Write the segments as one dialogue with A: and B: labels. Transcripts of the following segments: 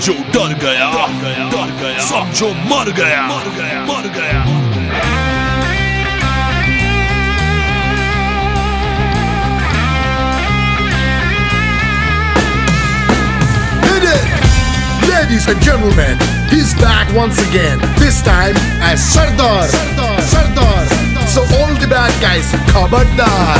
A: जो डर गया समझो मर गया मर गया।
B: Ladies and gentlemen, he's back once again. This time as Sardar. So all the bad guys, Khabardar.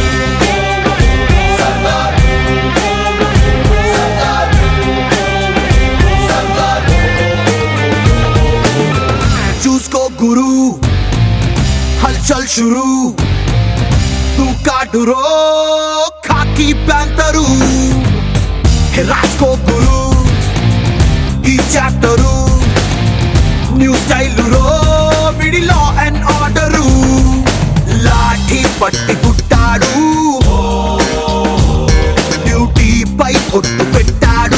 C: चूस को गुरु, हलचल शुरू, तू काटुरो खाकी पैंतरू, राज को गुरु ఈ చాప్టరు న్యూ స్టైల్ రో విడి లా అండ్ ఆర్డరు లాఠీ పట్టి పుట్టాడు డ్యూటీ పై ఒట్టు పెట్టాడు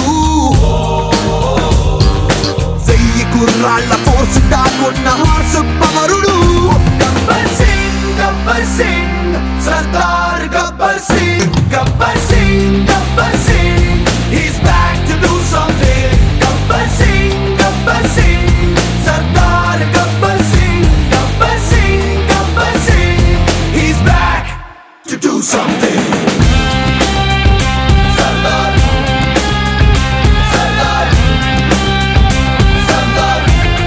C: వెయ్యి గుర్రాళ్ళ ఫోర్స్ దాకున్న హార్స్ పవరుడు Gabbar Singh Sardar Gabbar Singh Gabbar Singh he's back to do something Gabbar Singh, Sardar Gabbar Singh, he's back to do something. Sardar, Sardar, Sardar.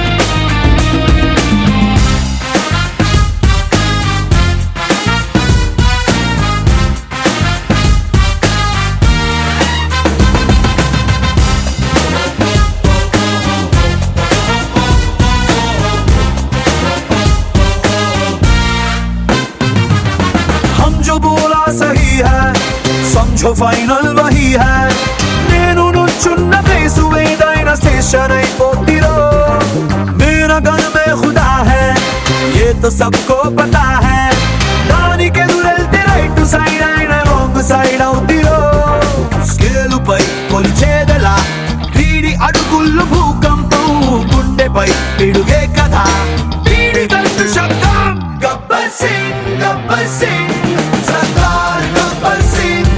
C: जो बोला सही है समझो फाइनल वही है నేను నుంచున్న ప్లేసు ఏదైనా స్టేషన్ అయిపోతిరో मेरा गन में खुदा है ये तो सबको पता है దానికి ఎదురెళ్తే రైట్ సైడ్ అయినా రాంగ్ సైడ్ అవుతిరో స్కేలు పై కొలిచేదలా వీడి అడుగుళ్ళు భూకంపం గుండెపై పిడుగే కదా వీడి దండు శబ్దం Gabbar Singh Sardar Gabbar Singh,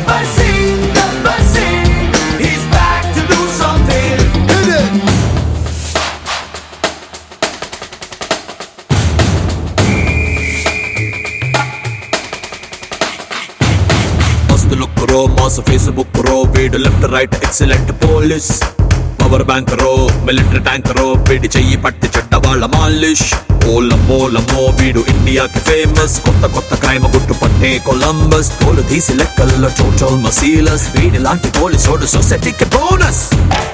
C: he's back to do something. Mast look bro, mass Facebook bro, video left right excellent police. Power bank రో మిలిటరీ ట్యాంక్ రో వీడి చెయ్యి పట్టి చెడ్డ వాళ్ళ మాలిష్ ఓలమ్మో వీడు ఇండియాకి ఫేమస్ కొత్త క్రైమ్ గుట్టు పట్టే కొలంబస్ తోలు తీసి లెక్కల్లో చోచోల్ మసీలస్ వీడి లాంటి పోలీసోడు సొసైటీకి బోనస్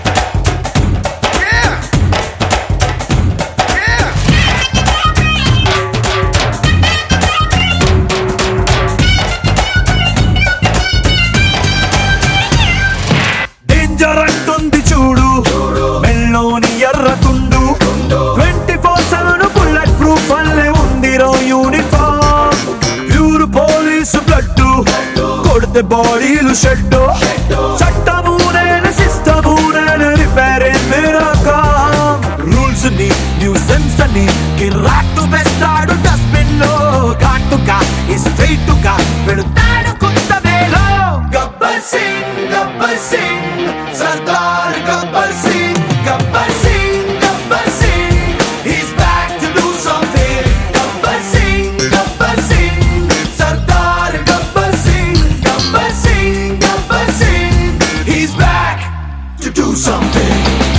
C: డేంజర్ అంటుంది చూడు మెల్లోని ఎర్రకుండు 24/7 బుల్లెట్ ప్రూఫ్ అల్లే ఉందిరో యూనిఫామ్ ప్యూర్ పోలీసు బ్లడ్ కొడితే బాడీలు షెడ్ చట్టము నేను సిస్టము నేను రిపేర్ మేరా కామ్ రూల్స్ ని న్యూసెన్స్ అని కిరాక్కు వేస్తాడు డస్ట్బిన్ లో ఘాటుగా స్ట్రైట్ గా పెడతాడు కొత్త వేలో Gabbar Singh Sardar Gabbar Singh he's back to do something Gabbar Singh Sardar Gabbar Singh he's back to do something